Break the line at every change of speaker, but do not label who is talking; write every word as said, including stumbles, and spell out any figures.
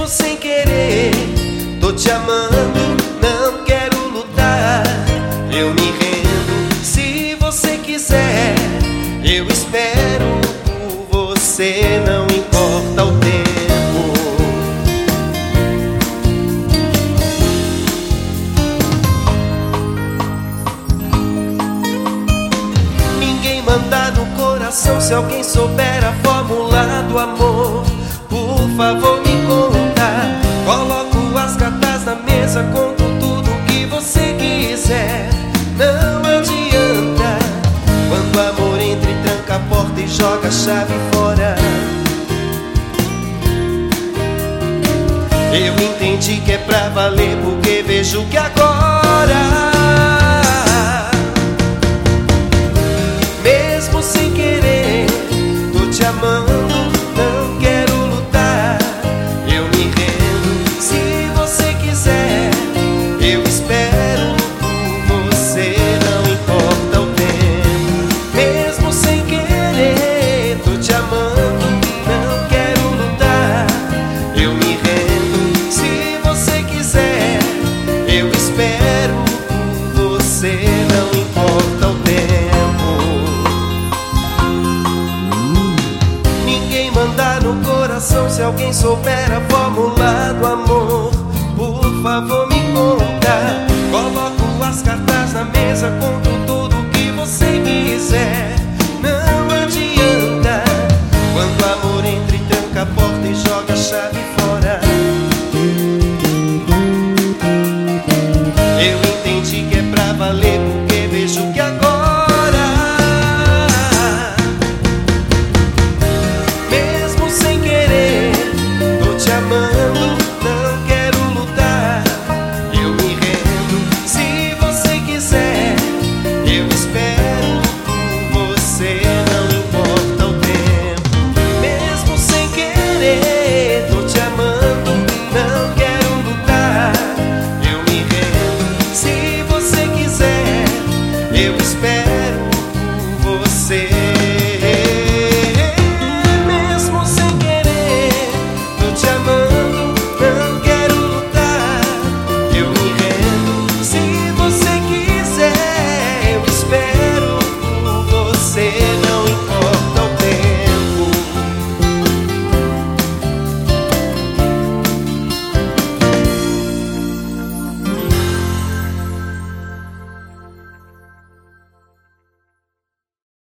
Mesmo sem querer, tô te amando, não quero lutar. Eu me rendo, se você quiser, eu espero por você, não importa o tempo. Ninguém manda no coração, se alguém souber a fórmula do amor, por favor me conta. Coloco as cartas na mesa, conto tudo que você quiser. Não adianta, quando o amor entra e tranca a porta e joga a chave fora. Eu entendi que é pra valer, porque vejo que agora, mesmo sem querer, tô te amando, não quero lutar. Eu me rendo, se você quiser, eu espero por você, não importa o tempo. Mesmo sem querer, tô te amando, não quero lutar. Eu me rendo, se você quiser, eu espero por você, não importa o tempo. Ninguém manda no coração, se alguém souber a fórmula do amor, por favor me conta. Coloco as cartas na mesa, conto tudo que você quiser. Não adianta, quando o amor entra e tranca a porta e joga a chave fora. Eu entendi que é pra valer, porque vejo que agora, mesmo sem querer, tô te amando, não quero lutar. Eu me rendo, se você quiser, eu espero por você, não importa o tempo. Mesmo sem querer, tô te amando, não quero lutar. Eu me rendo, se você quiser, eu espero por você. Mesmo sem querer, tô te amando, não quero lutar. Eu me rendo, se você quiser, eu espero por você.